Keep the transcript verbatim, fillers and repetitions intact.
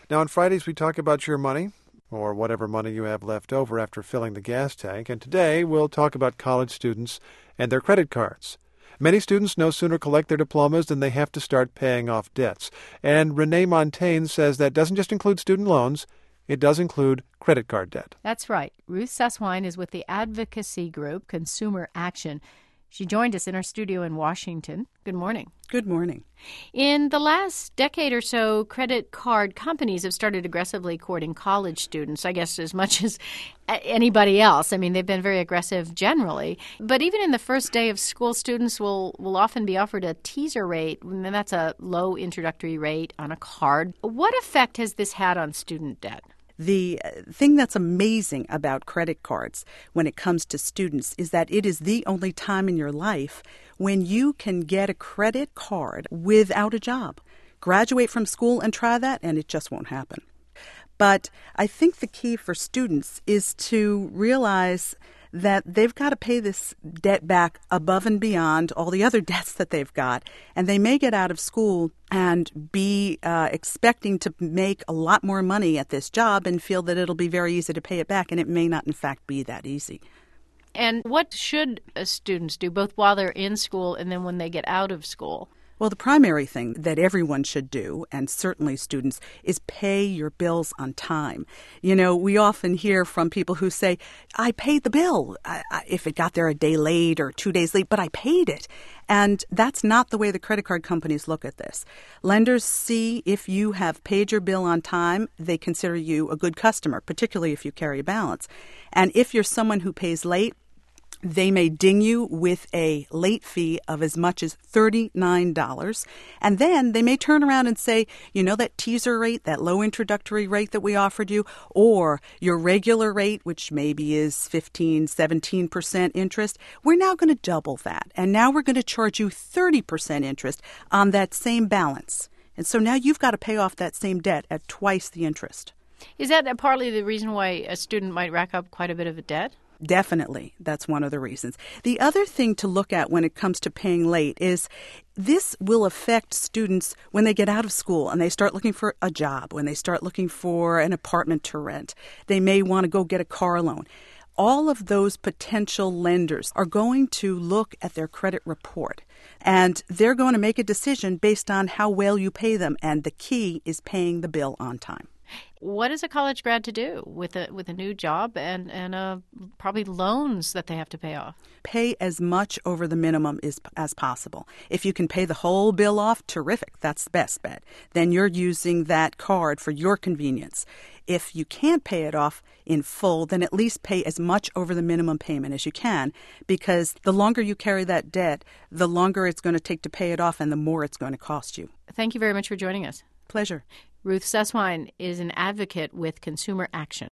Now, on Fridays, we talk about your money, or whatever money you have left over after filling the gas tank. And today, we'll talk about college students and their credit cards. Many students no sooner collect their diplomas than they have to start paying off debts. And Renee Montaigne says that doesn't just include student loans, it does include credit card debt. That's right. Ruth Susswine is with the advocacy group Consumer Action. She joined us in our studio in Washington. Good morning. Good morning. In the last decade or so, credit card companies have started aggressively courting college students, I guess as much as anybody else. I mean, they've been very aggressive generally. But even in the first day of school, students will, will often be offered a teaser rate, and that's a low introductory rate on a card. What effect has this had on student debt? The thing that's amazing about credit cards when it comes to students is that it is the only time in your life when you can get a credit card without a job. Graduate from school and try that, and it just won't happen. But I think the key for students is to realize that they've got to pay this debt back above and beyond all the other debts that they've got. And they may get out of school and be uh, expecting to make a lot more money at this job and feel that it'll be very easy to pay it back, and it may not, in fact, be that easy. And what should uh, students do, both while they're in school and then when they get out of school? Well, the primary thing that everyone should do, and certainly students, is pay your bills on time. You know, we often hear from people who say, I paid the bill I, I, if it got there a day late or two days late, but I paid it. And that's not the way the credit card companies look at this. Lenders see if you have paid your bill on time, they consider you a good customer, particularly if you carry a balance. And if you're someone who pays late, they may ding you with a late fee of as much as thirty-nine dollars. And then they may turn around and say, you know that teaser rate, that low introductory rate that we offered you, or your regular rate, which maybe is fifteen, seventeen percent interest, we're now going to double that. And now we're going to charge you thirty percent interest on that same balance. And so now you've got to pay off that same debt at twice the interest. Is that partly the reason why a student might rack up quite a bit of a debt? Definitely. That's one of the reasons. The other thing to look at when it comes to paying late is this will affect students when they get out of school and they start looking for a job, when they start looking for an apartment to rent. They may want to go get a car loan. All of those potential lenders are going to look at their credit report, and they're going to make a decision based on how well you pay them, and the key is paying the bill on time. What is a college grad to do with a with a new job and, and uh, probably loans that they have to pay off? Pay as much over the minimum as, as possible. If you can pay the whole bill off, terrific. That's the best bet. Then you're using that card for your convenience. If you can't pay it off in full, then at least pay as much over the minimum payment as you can, because the longer you carry that debt, the longer it's going to take to pay it off and the more it's going to cost you. Thank you very much for joining us. Pleasure. Ruth Susswine is an advocate with Consumer Action.